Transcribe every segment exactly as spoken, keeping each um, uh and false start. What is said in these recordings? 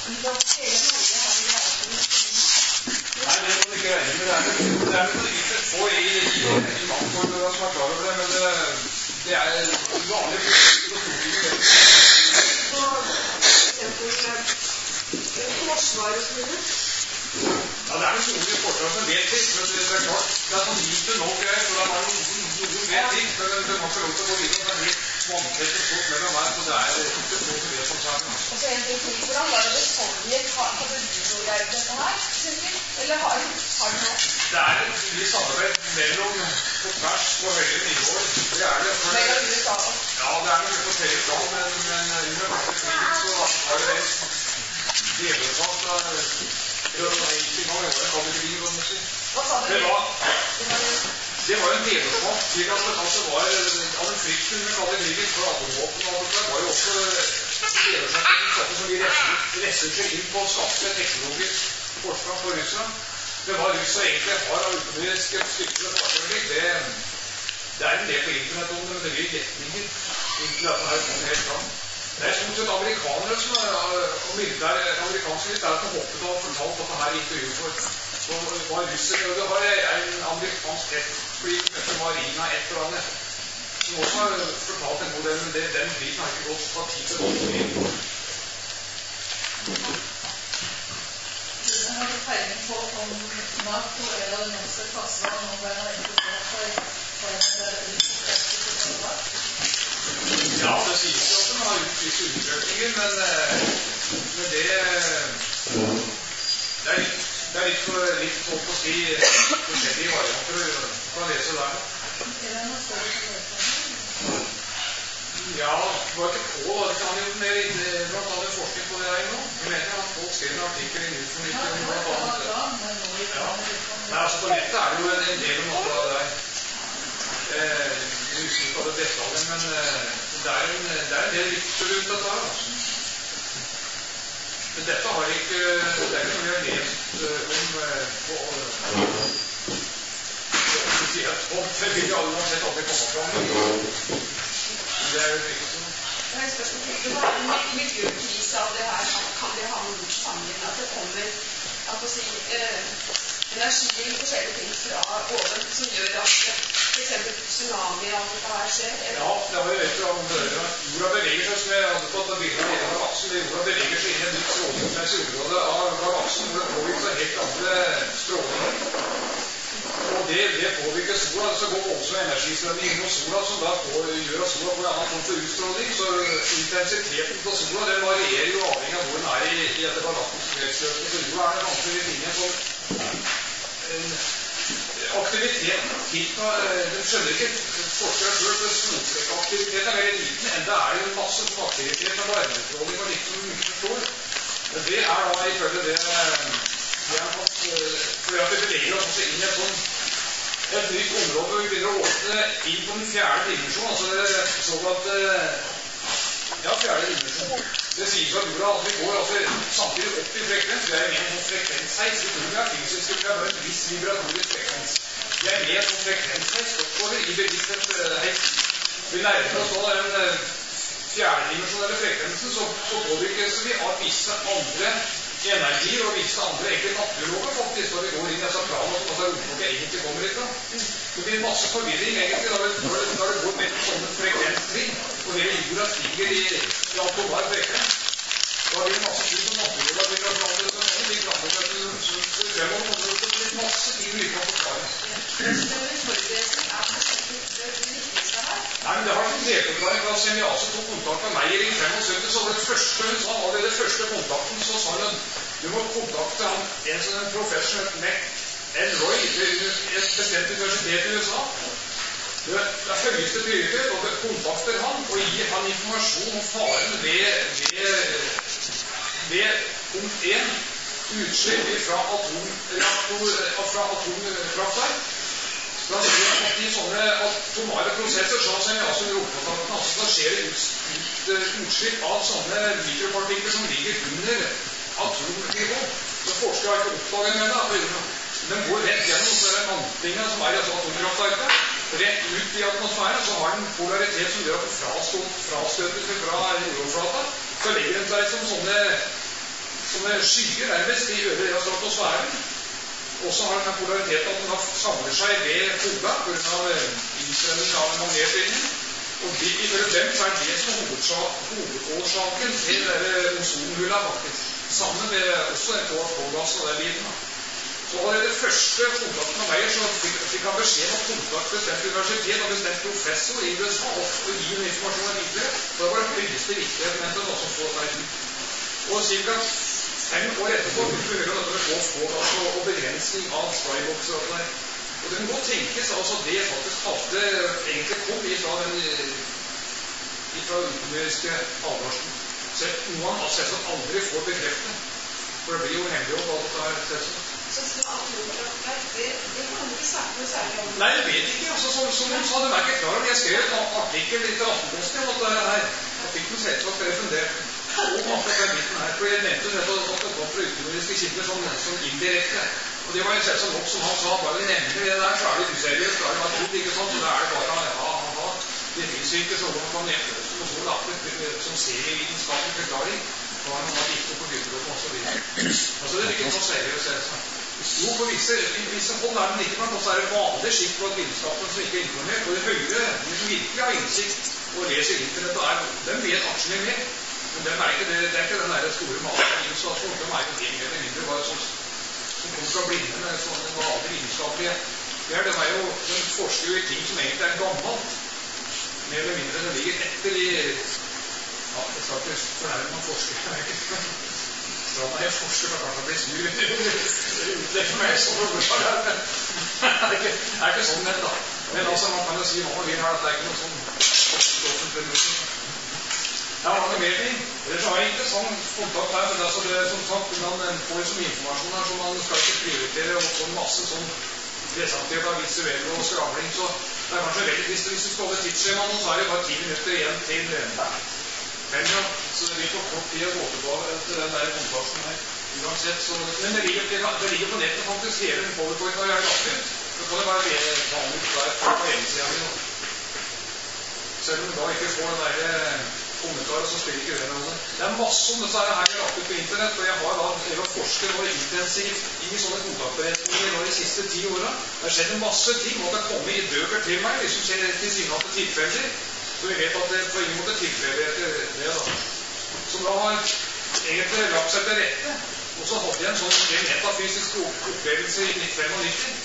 Nei, det kan du ikke regne med. Det er vel det er vel ikke få i, i, i mannfolk som er klar over det, men det, det er vanlig for Stortinget. Forsvar og så videre. Ja, det er vel noen i forsvar som vet ting, men det er klart, det er sånn lite nok greier, så det er bare noen, noen vet ting, men det kan ikke lov til å gå videre, det er helt vanntett og stort mellom hver, så det er ikke så til det som særlig. Og så en ting til, hvordan var det bestandig, hadde du noe der dette her, eller har, har du noe? Det er et mye samarbeid mellom på tvers på høyere nivåer, det er det. For, mellom U S A og? Ja, det er noe på flere plan, men, men under første krigen så var det det deletatt av enkelte gang, det var en krig, hva man si. Hva sa du? Det var, det var, det var en deletatt, slik at det altså var av en frykt under kalde krigen, for atomvåpen og alt det var jo også deletatt som vi resset seg inn på å skaffe teknologisk forsvar på Russland. Det var Russland egentlig har av utenriske styrker og fartøylig. Det, det er en del på internett om det, men det blir gjetninger inntil dette her kommer helt fram. Det er stort sett amerikanere som er, og militær, amerikanske militære som hoppet og fortalt at det her intervjuet for. Så var russere, og det var en amerikansk jetfly, dette Marina et eller annet, som også har fortalt en god del, men det, den flyten har ikke gått fra tid til dag. Jeg har ikke peiling på om NATO eller den neste klasse og noen har interessert seg for en Ja, det sies jo at de har gjort visse undersøkelser, men, men det, det er litt, det er litt, for, litt holdt på å si forskjellige varianter fra det som der. Er det noe større som løper? Ja, det var ikke på, det kan jo mer blant annet forskning på det her nå. Jeg mener at folk skrev en artikkel i Newsfornytt. Ja, det var bra, bra, men nå i ja. Nei, altså på nettet er det jo en, en del om noe av det der. Eh, jeg husker ikke hva det detaljer, men eh, det, er en, det er en del rykter rundt dette her, altså. Men dette har ikke, det er ikke noe jeg har lest uh, om uh, på offisielt hold. Det vil jo alle uansett aldri komme fram. Det er jo ikke sånn. Det er et spørsmål. Det var en miljøkrise av det her. Kan det ha noe sammenheng at det kommer at å si, eh, energi og forskjellige ting fra oven som gjør at for eksempel tsunami og alt dette her skjer? Eller? Ja, det har jo rett og slett. Jorda beveger seg, som jeg hadde fått av bildet av galaksen. Jorda beveger seg inn i et nytt strålingsmessig område av galaksen, hvor det påvirker seg helt andre strålinger. Og det, det påvirker sola, det skal gå voldsom energistrømning inn hos sola, som da får, gjør at sola får en annen form for utstråling. Så intensiteten på sola, den varierer jo avhengig av hvor den er i, i dette galaktiske kretsløpet. Så jorda er det vanskelig å finne en sånn en, aktiviteten tiltar, den skjønner ikke forskere selv, for solstrekkaktiviteten er veldig liten, enda er det jo masse sånn aktivitet med varmestråling og litt som mye forstår. Men det er da ifølge det vi har fått, fordi at det beveger oss inn i et sånn et nytt område hvor vi begynner å åpne inn på den fjerde dimensjonen, altså det er sånn at ja, fjerde dimensjon. Det sies at jorda at vi går altså samtidig opp i frekvens, vi er med en frekvensheis, vi tror vi er fysisk, vi har bare en viss vibratorisk frekvens. Vi er med en frekvensheis oppover i bevissthet. Vi nærmer oss nå den fjerde dimensjonelle frekvensen, så, så påvirkes vi av visse andre energier og visse andre egentlig naturlover faktisk, når vi går inn i disse planene som altså romfolket egentlig kommer ifra. Det blir masse forvirring egentlig når det, når det, når det går med sånne frekvenstrinn, og hele jorda stiger i, i atomar frekvens. Da blir det masse tid som naturlover blir forandret som en, de forandrer seg til fremover, og det blir masse tid vi kan forklare. Denne forberedelse er kanskje det viktigste her? Nei, men det har en delforklaring fra Semiase tok kontakt med meg i syttifem, så var det første hun sa, allerede første kontakten, så sa hun du må kontakte han, en som en professor med en Roy ved et bestemt universitet i U S A. Det er høyeste prioritet, og kontakter han og gir han informasjon om faren ved, ved, ved punkt én, utslipp fra atomkraftverk. Da sier han at i sånne atomare prosesser, så som jeg også i romkontakten, altså, da skjer det ut, ut, utslipp av sånne mikropartikler som ligger under atomnivå. Så forskere har ikke oppdaget med det. Den går rett gjennom så er det mantlingene som er i atomkraftverket, rett ut i atmosfæren, så har den polaritet som gjør at den frastøter seg fra jordoverflata. Så legger den seg som sånne som sånne skyer nærmest i øvre del av stratosfæren. Og så har den polariteten at den da samler seg ved hodet på grunn av innstrømning av magnetlinjen. Og de, ifølge dem så er det som hovedårsaken til ozonhula faktisk. Sammen med også en H2-gass og den biten. Så allerede første kontakten av meg, så fikk, fikk han beskjed om kontakt med bestemt universitet og bestemt professor i U S A og gi den informasjonen videre. Så det var det høyeste viktighetsmomentet nå som så seg ut. Og cirka fem år etterpå fikk vi høre dette med H two gass og, og begrensning av skybox og det der. Og det må tenkes altså det faktisk hadde egentlig kom ifra den ifra utenriske advarselen. Så noen har sett at aldri får bekreftet. For det blir jo hemmelig om alt dette her sett sånn. Så atomkraftverk, det, det kan du ikke snakke noe særlig om? Nei, jeg vet ikke. Altså, som, som hun sa, det var ikke klar over. Jeg skrev en artikkel litt til Aftenposten om dette her. Artikkelen selvsagt refundert om akkurat den biten her. For jeg nevnte at det kom fra utenriske kilder sånn, sånn indirekte. Og det var jo selvsagt nok som han sa, bare vi nevner det der, så er det useriøst, da er det bare tull, ikke sant? Så da er det bare, ja, ja, det finnes ikke så man kan nevne det som så lagt som serievitenskapelig forklaring. Da har man hatt ikke på gudrom og så videre. Altså, det er ikke noe seriøst, selvsagt. Jo, på visse, visse hold er den ikke, men også er det vanlig skikk på at vitenskapen som ikke er informert, og det høyere, de som virkelig har innsikt og leser internett, og er, de vet aksjene mer. Men dem er ikke det, det er ikke den der store maten-illustrasjonen, de er jo ting eller mindre, bare sånn, som kommer fra blinde med sånne vanlige vitenskapelige. Det er, de, er jo, de forsker jo i ting som egentlig er gammelt, mer eller mindre, det ligger etter i, ja, det skal ikke fornærme man forsker, det er ikke da må jeg forske for kanskje å bli snu. Det utlegger meg sånn for hvorfor det er. Det er ikke, det er ikke sånn nett da. Men altså, man kan jo si hva man vil her, at det er ikke noe sånn offentlig musikk. Det er mange mer ting. Ellers har jeg ikke sånn kontakt her, men altså det er som sagt, man får så mye informasjon her, så man skal ikke prioritere og få masse sånn presentivt av visuell og skravling, så det er kanskje veldig trist. Hvis du skal holde tidsskjema nå, så er det bare ti minutter igjen til fem, ja. Så det blir for kort tid å gå tilbake til den der kontakten her. Uansett, så... Men det ligger, det ligger på nettet faktisk hele den powerpoint når jeg har lagt ut. Så kan det bare ta ut der på hjemmesiden min. Selv om du da ikke får den der kommentarer, så spiller ikke det med det. Det er masse om dette her jeg har lagt ut på internett, og jeg har da jeg har forsket og intensivt i sånne kontaktberetninger de siste ti årene. Det har skjedd en masse ting, og det har kommet i bøker til meg, liksom skjer til siden av tilfeller. Så vi vet at det på ingen måte tilfeldigheter det da. Som da har egentlig lagt seg til rette. Og så hadde jeg en sånn metafysisk opplevelse i nitten femtifem.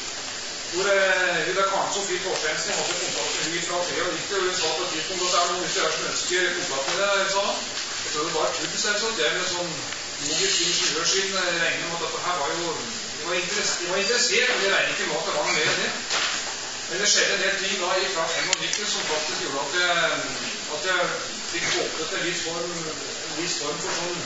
Hvor eh, da Karen Sofie Torstensen hadde kontakt med henne fra nittitre, og hun sa på et tidspunkt at det er noen hvis jeg som ønsker kontakt med det, sa han. Og så det var et tull selvsagt. Det er med sånn logisk ingeniørsyn regner med at dette her var jo, de var, interess de var interessert, men de regner ikke med at det var noe mer enn det. Men det skjedde en del ting da fra nittifem som faktisk gjorde at jeg, at jeg fikk åpnet en viss form, en viss form for sånn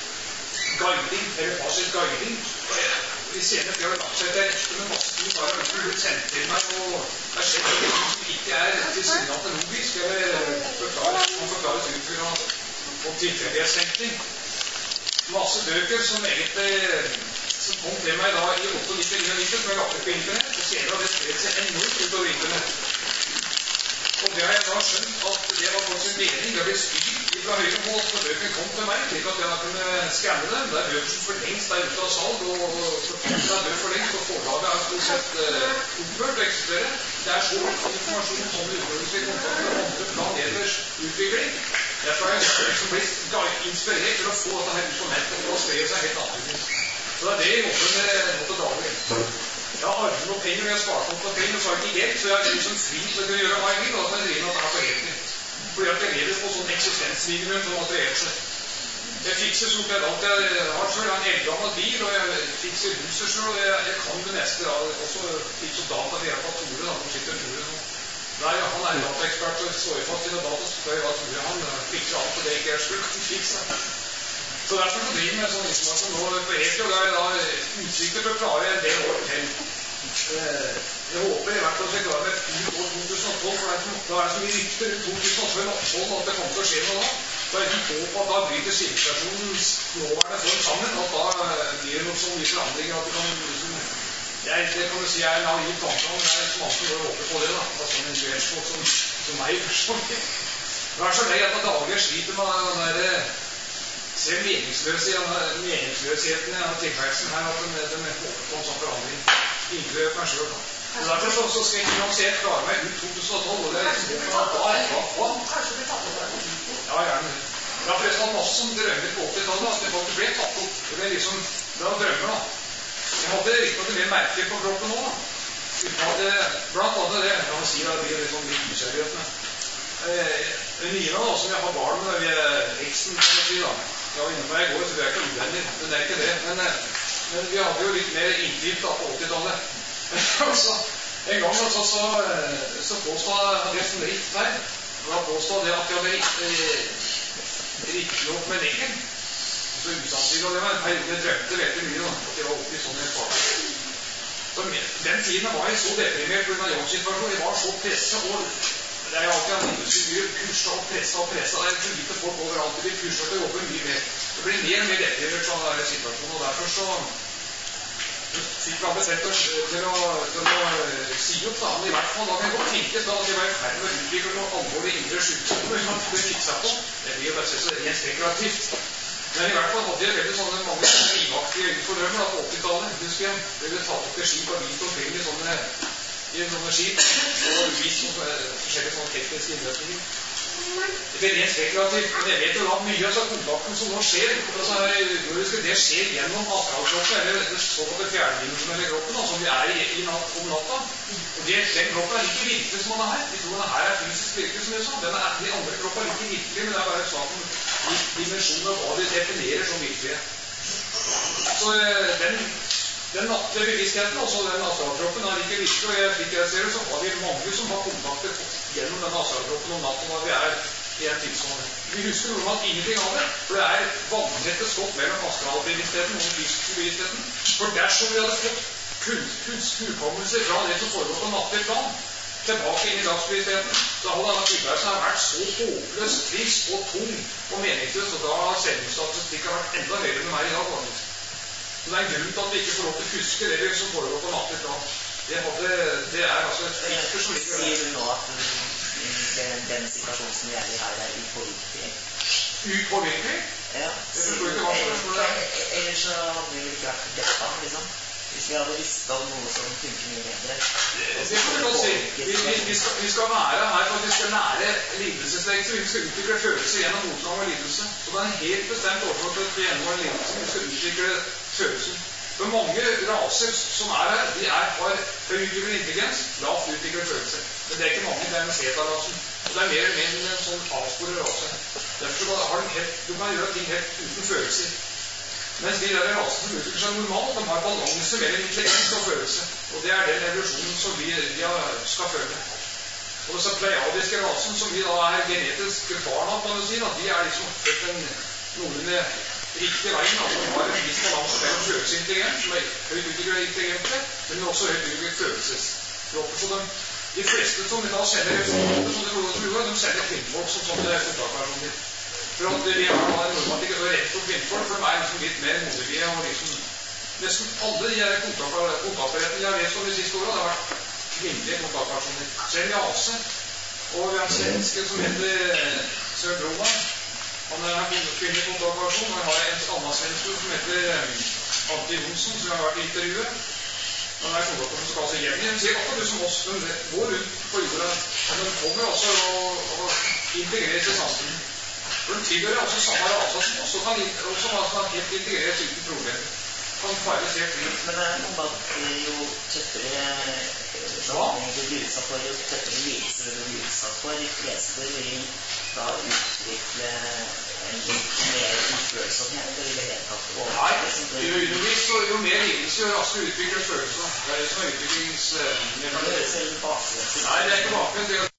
guiding, eller passiv guiding. De senere flere har lagt seg til rette med masse ting, bare har blitt sendt til meg, og det skjedde ting som ikke er tilsynelatende logisk, eller forklare, kan forklares ut fra tilfeldighetstenkning. Masse bøker som egentlig som kom til meg da i nittiåtte nittinull, som jeg lagt ut på internett, og senere har det spredt seg enormt utover internett. Og det har jeg da skjønt at det var folk sin mening, det ble styrt fra høyre hold, for bøkene kom til meg, slik at jeg kunne skanne dem. Det er bøker som for lengst er ute av salg, og forfatterne er død for lengst, og forlaget er stort sett uh, opphørt å eksistere. Det er så mye informasjon som utenrikslig kontakt med andre planeters utvikling. Derfor er jeg liksom blitt inspirert til å få dette her ut på nettet, og spre seg helt naturlig. Så det er det jeg jobber med nå til daglig. Jeg har arvet noen penger, og jeg har spart noen penger, og så har jeg ikke helt, så jeg er liksom fri til å gjøre hva jeg vil, og da kan jeg drive med at det er på heltid. Fordi at jeg lever på sånn eksistensminimum som materielt sett. Jeg fikser så opp jeg alt jeg har selv, jeg har en eldgammel bil, og jeg fikser huset selv, og jeg, jeg kan det neste, ja, også fikser data ved hjelp av Tore, da, som sitter Tore nå. Nei, han er dataekspert, og står i fast i noe data, så skal jeg ha Tore, han fikser alt, og det ikke jeg selv kan fikse. Så derfor så driver jeg med sånn informasjon nå på helt, og det er da utsikter for å klare en del år til. Jeg håper i hvert fall at jeg klarer med fire år to tusen og tolv, for det er, som, da er det så mye rykter rundt to tusen og tolv at det kommer til å skje noe da. Så jeg ikke håper at da bryter sivilisasjonens nåværende form sammen, og da blir det noe sånn mye forandringer at det kan liksom, jeg, det kan du si jeg er naiv tanke, men det er så vanskelig å håpe på det da, altså en duellsport som, som meg personlig. Det er så lei at jeg daglig sliter med den der ser meningsløse, meningsløsheten i denne tilværelsen her, at de, de håper på en sånn forandring. Inkludert meg selv. Og derfor så, så skal jeg finansielt klare meg ut to tusen og tolv, og det er liksom det for da er hva, hva? Kanskje blir tatt opp av politiet? Ja, gjerne. Jeg har forresten hatt masse som drømmer på åttitallet, at det faktisk ble tatt opp. Det ble liksom, det var drømmer da. Jeg hadde riktig noe mer merke på kroppen nå da. Uten at det, blant annet det, kan man si da, det blir liksom litt useriøst med. Eh, Nina da, som jeg har barn med, vi er eksen, kan man si da. Jeg var inne på meg i går, så vi er ikke uvenner, men det er ikke det. Men, men vi hadde jo litt mer intimt da på åttitallet. Så, en gang så, så, så påstod jeg det som rift her. Da påstod det at jeg hadde riktig opp med leggen. Så usannsynlig, og det var en periode jeg drømte veldig mye da, at jeg var oppe i sånn et par. Så den tiden var jeg så deprimert på grunn av jobbsituasjonen. Jeg var så presset, og det er jo alltid en industri, kurset og presset og presset. Det er så lite folk overalt, det blir kurset til å jobbe mye mer. Det blir mer og mer deprimert sånn der situasjonen, og derfor så fikk jeg bestemt til å, til å si opp da, men i hvert fall da kan jeg godt tenkes da at jeg var i ferd med å utvikle noe alvorlig indre sykdommer som det fikk seg på. Det blir jo bare så rent spekulativt. Men i hvert fall hadde jeg veldig sånne mange livaktige øyefordrømmer da på åttitallet. Husker jeg, det ble tatt opp til skip og vist omkring i sånne, i sånne skip, og vist noen forskjellige sånne tekniske innløsninger. Det blir rent spekulativt, men jeg vet jo da mye av kontakten som nå skjer, altså, det skjer gjennom astralkroppen, eller det såkalte fjerdedimensjonelle kroppen, som vi er i, i natt, om natta. Og det, den kroppen er ikke virkelig som den er her. Vi tror den her er fysisk virkelig som det sånn. Den er, de andre kroppen er ikke virkelig, men det er bare snakk om dimensjoner og hva de definerer som virkelige. Så den, den nattlige bevisstheten, altså den astralkroppen, er ikke virkelig, og jeg fikk jeg ser det, så har vi mange som har kontakter gjennom denne astralkroppen om natten når vi er i en tilstand. Vi husker normalt ingenting av det, for det er vanntette skott mellom astralbevisstheten og den fysiske bevisstheten. For dersom vi hadde fått kunst, hukommelse fra det som foregår på nattlig plan, tilbake inn i dagsbevisstheten, så hadde denne tilværelsen vært så håpløs, trist og tung og meningsløs, og da har selvmordsstatistikken vært enda høyere enn meg i dag. Så det er en grunn til at vi ikke får lov til å huske det som foregår på nattlig plan. Det, hadde, det er altså et filter som ligger der. Sier du nå at den, den situasjonen som vi er i her er upåvirkelig? Upåvirkelig? Ja. Jeg forstår ikke hva spørsmålet er. Ellers så hadde vi ikke vært dette, liksom. Hvis vi hadde visst om noe som funker mye bedre. Det, det får vi godt si. Vi, vi, vi, skal, vi skal være her for at vi skal lære lidelseslegelse. Vi skal utvikle følelse gjennom motgang og lidelse. Så det er en helt bestemt årsak til at vi gjennom en lidelse vi skal utvikle følelsen. For mange raser som er her, de er, har høy utviklet intelligens, lavt utviklet følelse. Men det er ikke mange, det er en zeta-rasen. Og det er mer eller mindre en sånn avsporet rase. Derfor har de helt, du kan gjøre ting helt uten følelser. Mens de der rasene som utvikler seg normalt, de har balanse mellom intelligens og følelse. Og det er den evolusjonen som vi, vi skal føle. Og disse pleiadiske rasen, som vi da er genetisk barn av, kan du si, da, de er liksom født en noenlunde riktig veien, altså de har en viss balanse mellom følelsesintelligens, som er høyt utviklet intelligente, men også høyt utviklet følelseskropper. Så de, de fleste som vi da sender representanter, som det tror, de sender kvinnfolk som sånne kontaktpersoner. For at vi har normalt ikke så rett for kvinnfolk, for de er liksom litt mer moderlige, og liksom nesten alle de her kontaktpersonene jeg har lest om de siste årene, det har vært kvinnelige kontaktpersoner. Så en rase, og vi har en svenske som heter Søren Broman. Han er en kvinnelig kontaktperson, og jeg har en annen svenske som heter Ante Jonsson, som jeg har vært i intervjuet. Han er kontaktperson som skal altså hjem. De sier akkurat du som oss, de går rundt på jorda, men de kommer også og, og integreres i samfunnet. For de tilhører også samme rase som oss, og kan også være helt integrert uten problemer. Kan feires helt fint. Men det er noe at jo tøffere sammenheng du blir utsatt for, jo tøffere lidelser du blir utsatt for, de fleste vil da utvikle en litt mer ufølsomhet i det hele tatt. Nei, jo undervis, jo mer lidelse, jo raskere utvikler følelser. Det er det som er utviklings... Det høres veldig bakvendt. Nei, det er ikke bakvendt.